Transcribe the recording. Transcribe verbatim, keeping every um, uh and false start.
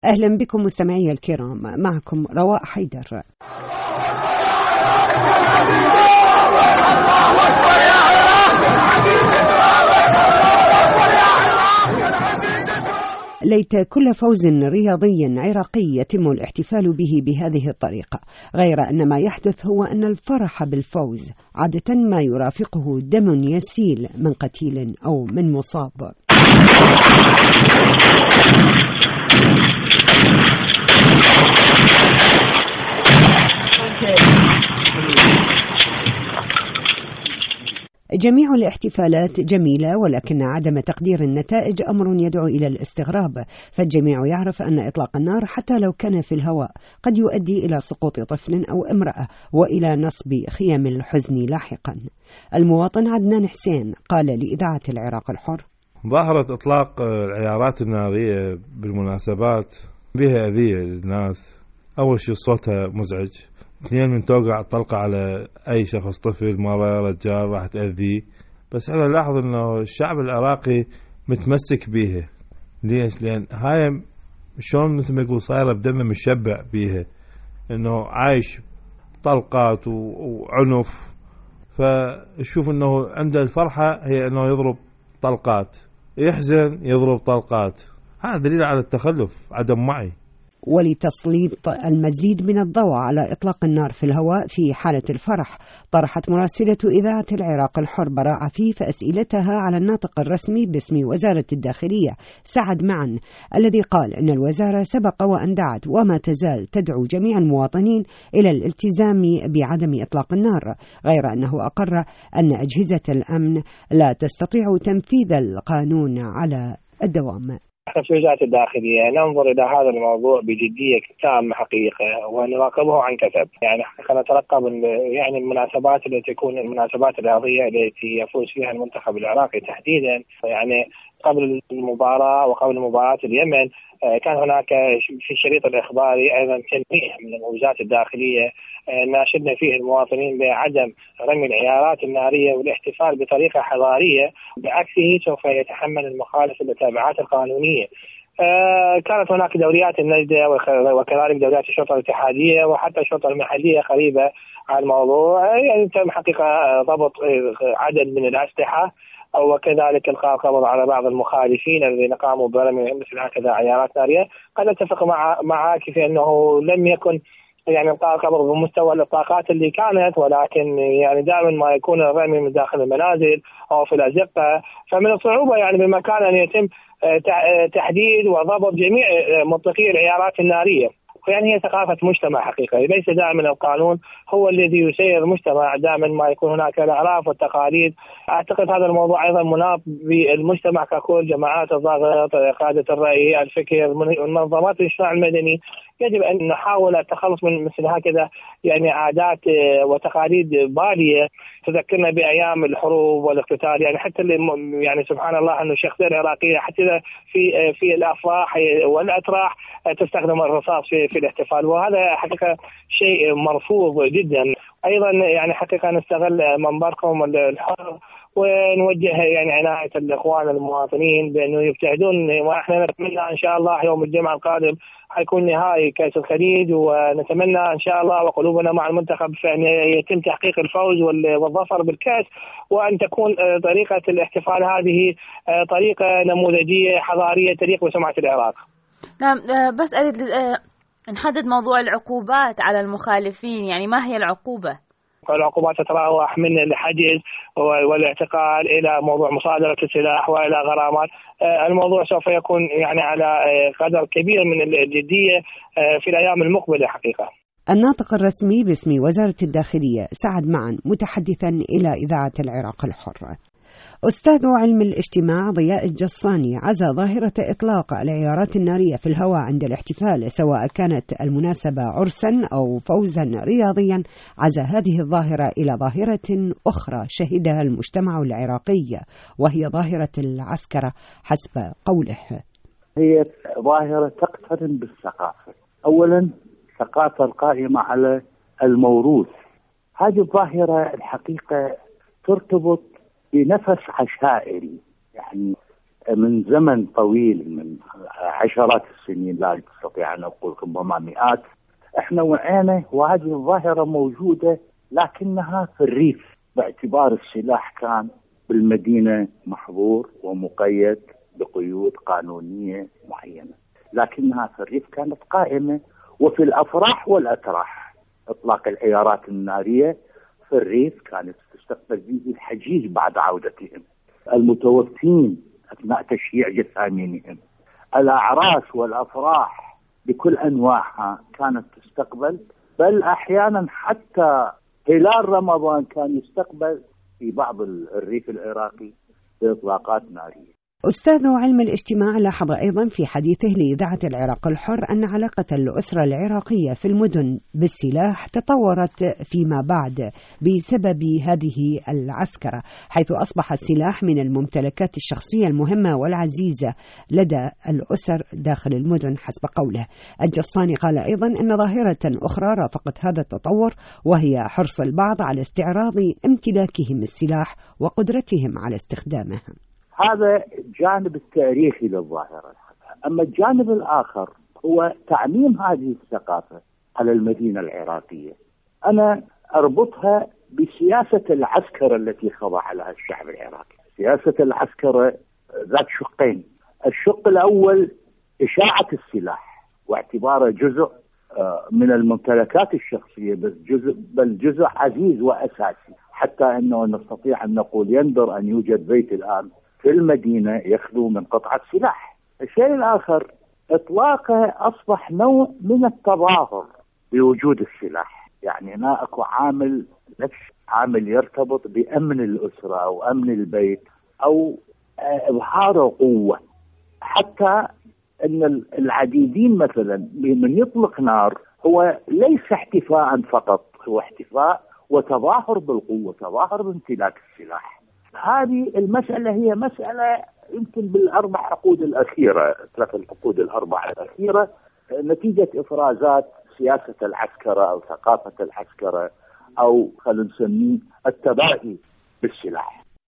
أهلا بكم مستمعي الكرام، معكم رواء حيدر. ليت كل فوز رياضي عراقي يتم الاحتفال به بهذه الطريقة، غير أن ما يحدث هو أن الفرح بالفوز عادة ما يرافقه دم يسيل من قتيل أو من مصاب. جميع الاحتفالات جميلة، ولكن عدم تقدير النتائج أمر يدعو إلى الاستغراب، فالجميع يعرف أن إطلاق النار حتى لو كان في الهواء قد يؤدي إلى سقوط طفل أو امرأة وإلى نصب خيام الحزن لاحقا. المواطن عدنان حسين قال لإذاعة العراق الحر: ظاهرة إطلاق العيارات النارية بالمناسبات بها أذية للناس. أول شيء صوتها مزعج، اثنين من توقع طلقة على أي شخص، طفل، مرة، رجال، راح تأذيه. بس أنا لاحظ أنه الشعب العراقي متمسك بيها. ليش؟ لأن هاي شلون مثل ما يقول صايرة بدمه مشبع بيها، أنه عايش طلقات وعنف، فشوف أنه عنده الفرحة هي أنه يضرب طلقات، يحزن يضرب طلقات. هذا دليل على التخلف، عدم وعي. ولتسليط المزيد من الضوء على إطلاق النار في الهواء في حالة الفرح، طرحت مراسلة إذاعة العراق الحر براء عفيف أسئلتها على الناطق الرسمي باسم وزارة الداخلية سعد معن، الذي قال أن الوزارة سبق وأن دعت وما تزال تدعو جميع المواطنين إلى الالتزام بعدم إطلاق النار، غير أنه أقر أن أجهزة الأمن لا تستطيع تنفيذ القانون على الدوام. نحن في وزارة الداخلية ننظر إلى هذا الموضوع بجدية تامة حقيقة، ونراقبه عن كثب. يعني حقيقة نترقب يعني المناسبات التي تكون المناسبات الرياضية التي يفوز فيها المنتخب العراقي تحديدا. يعني قبل المباراة وقبل مباراة اليمن كان هناك في الشريط الإخباري أيضا تنبيه من وزارة الداخلية ناشدنا فيه المواطنين بعدم رمي العيارات النارية والاحتفال بطريقة حضارية، بعكسه سوف يتحمل المخالف التبعات القانونية. كانت هناك دوريات النجدة وكذلك دوريات الشرطة الاتحادية وحتى الشرطة المحلية قريبة على الموضوع. يعني تم حقيقة ضبط عدد من الأسلحة وكذلك القاء القبض على بعض المخالفين الذين قاموا برمي مثل هكذا عيارات نارية. قد اتفق مع معك في أنه لم يكن يعني القاء القبض بمستوى الإطلاقات اللي كانت، ولكن يعني دائما ما يكون الرمي من داخل المنازل أو في الأزقة، فمن الصعوبة يعني بمكان أن يتم تحديد وضبط جميع مطلقي العيارات النارية. يعني هي ثقافة مجتمع حقيقة، ليس دائما القانون هو الذي يسير المجتمع، دائما ما يكون هناك الأعراف والتقاليد. أعتقد هذا الموضوع أيضا مناط بالمجتمع ككل، جماعات الضغط، قادة الرأي، الفكر، منظمات الاجتماع المدني. يجب أن نحاول التخلص من مثل هكذا يعني عادات وتقاليد بالية تذكرنا بأيام الحروب والاقتتال. يعني حتى اللي يعني سبحان الله أنه الشخصية العراقية حتى في في الأفراح والأتراح تستخدم الرصاص في في الاحتفال، وهذا حقيقة شيء مرفوض جدا. أيضا يعني حقيقة نستغل منبركم الحر ونوجه يعني عناية الإخوان المواطنين بأنه يبتعدون، وإحنا نتمنى إن شاء الله يوم الجمعة القادم حيكون نهائي كأس الخليج، ونتمنى إن شاء الله وقلوبنا مع المنتخب فأن يتم تحقيق الفوز والظفر بالكأس، وأن تكون طريقة الاحتفال هذه طريقة نموذجية حضارية تليق بسمعة العراق. نعم، بس أريد نحدد موضوع العقوبات على المخالفين، يعني ما هي العقوبة؟ العقوبات تتراوح من الحجز والاعتقال إلى موضوع مصادرة السلاح وإلى غرامات. الموضوع سوف يكون يعني على قدر كبير من الجدية في الأيام المقبلة حقيقة. الناطق الرسمي باسم وزارة الداخلية سعد معن متحدثا إلى إذاعة العراق الحر. أستاذ علم الاجتماع ضياء الجصاني عزى ظاهرة إطلاق العيارات النارية في الهواء عند الاحتفال، سواء كانت المناسبة عرسا أو فوزا رياضيا، عزى هذه الظاهرة إلى ظاهرة أخرى شهدها المجتمع العراقي، وهي ظاهرة العسكرة حسب قوله. هي ظاهرة تقترن بالثقافة. أولا الثقافة القائمة على الموروث. هذه الظاهرة الحقيقة ترتبط بنفس عشائري، يعني من زمن طويل، من عشرات السنين، لا أستطيع أن أقول ربما مئات، احنا وعينا وهذه الظاهرة موجودة، لكنها في الريف، باعتبار السلاح كان بالمدينة محظور ومقيد بقيود قانونية معينة، لكنها في الريف كانت قائمة. وفي الأفراح والأتراح إطلاق العيارات النارية في الريف كانت تستقبل به الحجيج بعد عودتهم، المتوفين أثناء تشييع جثامينهم، الأعراس والأفراح بكل أنواعها كانت تستقبل، بل أحيانا حتى هلال رمضان كان يستقبل في بعض الريف العراقي بإطلاقات نارية. أستاذ علم الاجتماع لاحظ أيضا في حديثه لإذاعة العراق الحر أن علاقة الأسرة العراقية في المدن بالسلاح تطورت فيما بعد بسبب هذه العسكرة، حيث أصبح السلاح من الممتلكات الشخصية المهمة والعزيزة لدى الأسر داخل المدن حسب قوله. الجصاني قال أيضا أن ظاهرة أخرى رافقت هذا التطور، وهي حرص البعض على استعراض امتلاكهم السلاح وقدرتهم على استخدامه. هذا الجانب التاريخي للظاهرة. أما الجانب الآخر هو تعميم هذه الثقافة على المدينة العراقية. أنا أربطها بسياسة العسكرة التي خضع لها الشعب العراقي. سياسة العسكرة ذات شقين، الشق الأول إشاعة السلاح واعتباره جزء من الممتلكات الشخصية، بس جزء بل جزء عزيز وأساسي، حتى أنه نستطيع أن نقول يندر أن يوجد بيت الآن في المدينة يخلو من قطعة سلاح. الشيء الآخر إطلاقه أصبح نوع من التظاهر بوجود السلاح، يعني هنا أكو عامل نفس عامل يرتبط بأمن الأسرة أو أمن البيت أو إظهار قوة، حتى أن العديدين مثلا من يطلق نار هو ليس احتفاء فقط، هو احتفاء وتظاهر بالقوة، تظاهر بامتلاك السلاح. هذه المسألة هي مسألة يمكن بالأربع عقود الأخيرة، ثلاث العقود الأربعة الأخيرة، نتيجة إفرازات سياسة العسكرة أو ثقافة العسكرة أو خلينا نسميه التباهي بالسلاح.